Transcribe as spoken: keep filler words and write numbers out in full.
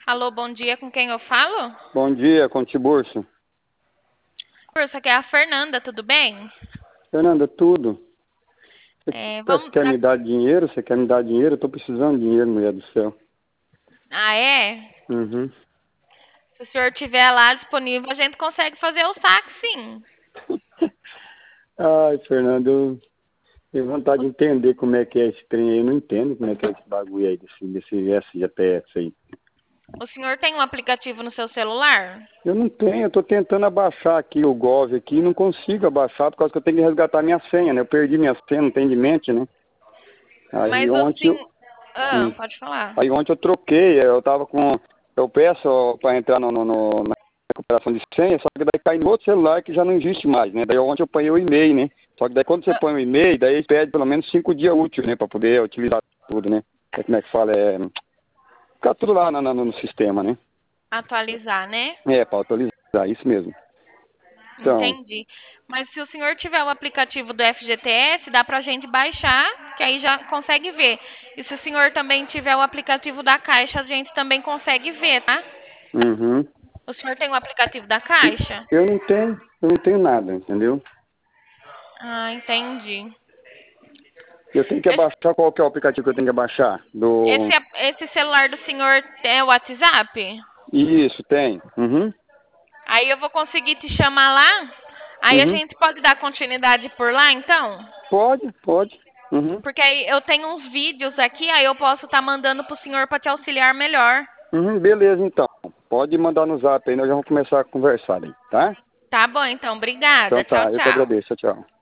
Alô, bom dia, com quem eu falo? Bom dia, com Tiburcio. Essa aqui é a Fernanda, tudo bem? Fernanda, tudo. É, Você vamos quer pra... me dar dinheiro? Você quer me dar dinheiro? Eu tô precisando de dinheiro, mulher do céu. Ah, é? Uhum. Se o senhor tiver lá disponível, a gente consegue fazer o saque, sim. Ai, Fernanda, eu tenho vontade de entender como é que é esse trem aí. Eu não entendo como é que é esse bagulho aí, desse, desse S G P S aí. O senhor tem um aplicativo no seu celular? Eu não tenho, eu tô tentando abaixar aqui o Gov aqui e não consigo abaixar por causa que eu tenho que resgatar minha senha, né? Eu perdi minha senha, não tem de mente, né? Aí Mas ontem eu... assim... Ah, Hum. pode falar. Aí ontem eu troquei, eu tava com... Eu peço para entrar no, no, no- na recuperação de senha, só que daí cai no outro celular que já não existe mais, né? Daí ontem eu ponho o e-mail, né? Só que daí quando você Ah, põe o e-mail, daí ele pede pelo menos cinco dias úteis, né? Para poder utilizar tudo, né? É, como é que fala? É... Ficar tudo lá no, no, no sistema, né? atualizar, né? É, para atualizar, isso mesmo. Então, Entendi. Mas se o senhor tiver o aplicativo do F G T S, dá pra gente baixar, que aí já consegue ver. E se o senhor também tiver o aplicativo da Caixa, a gente também consegue ver, tá? uhum. O senhor tem o aplicativo da Caixa? Eu não tenho, eu não tenho nada, entendeu? Ah, entendi. Eu tenho que Esse, abaixar, qual que é o aplicativo que eu tenho que abaixar? Do... esse, esse celular do senhor é o WhatsApp? Isso, tem. Uhum. Aí eu vou conseguir te chamar lá? Aí a Uhum. gente pode dar continuidade por lá, então? Pode, pode. Uhum. Porque aí eu tenho uns vídeos aqui, aí eu posso estar mandando pro senhor para te auxiliar melhor. Uhum, beleza, então. Pode mandar no zap aí, nós já vamos começar a conversar aí, tá? Tá bom, então. Então Obrigada. Tchau, tá, eu que tchau. agradeço. Tchau, tchau.